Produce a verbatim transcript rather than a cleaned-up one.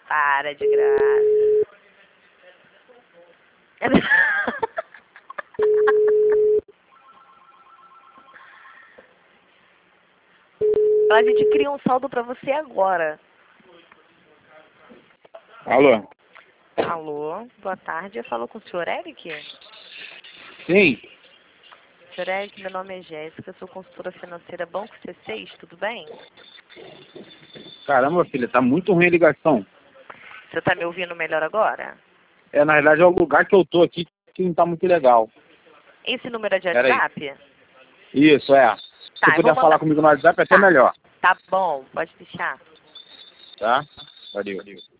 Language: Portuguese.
Para de graça. A gente cria um saldo pra você agora. Alô? Alô, boa tarde. Eu falo com o senhor Eric? Sim. Senhor Eric, meu nome é Jéssica, sou consultora financeira Banco C seis, tudo bem? Caramba, filha, tá muito ruim a ligação. Você tá me ouvindo melhor agora? É, na verdade é o lugar que eu tô aqui que não tá muito legal. Esse número é de Pera aí. WhatsApp? Isso, é. Se Tá, você eu vou puder falar mandar. comigo no WhatsApp, é até Tá, melhor. tá bom, pode deixar. Tá? Valeu.